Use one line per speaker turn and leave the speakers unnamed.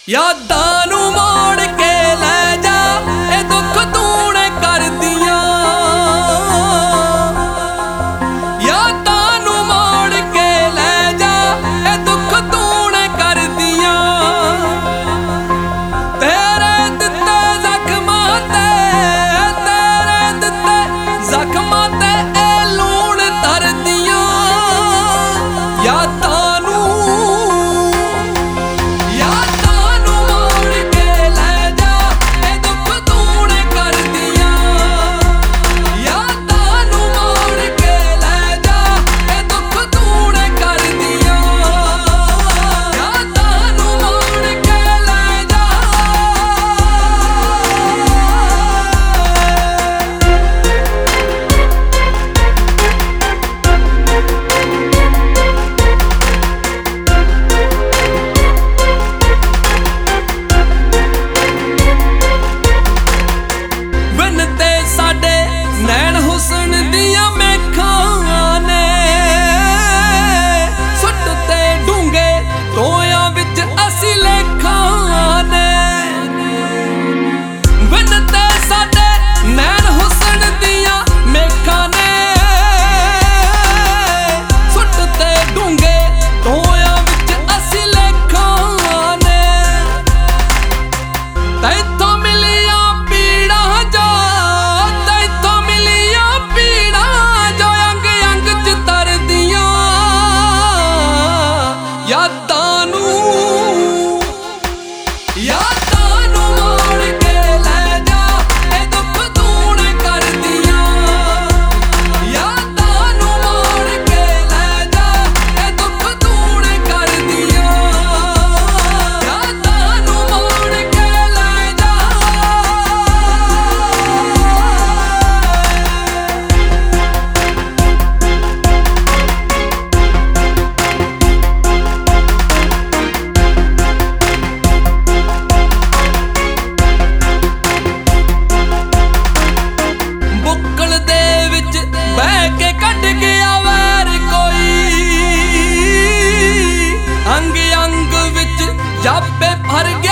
यादां नूं मोड़ के लै जा, ए दुख तूने कर दियां। यादां नूं मोड़ के लै जा, ए दुख तूने कर दियां। तेरे दित्ते जख्मां ते, तेरे दित्ते जख्मां ते ए लूण तर दियां। यादां नैन हुसन दियां मेखां ने सुट ते डूंगे टोयां विच असी लेखां ने। विन ते साडे नैन हुसन दियां मेखां ने सुट ते डूंगे टोयां विच असी लेखां ने। तैथों मिलियां पीड़ां जो, यादां नूं मोड़ के लै जा, ए दुख तूने कर दियां। यादां नूं मोड़ के लै जा, ए दुख तूने कर दियां। यादां नूं मोड़ के लै जा। अंग अंग विच जापे भर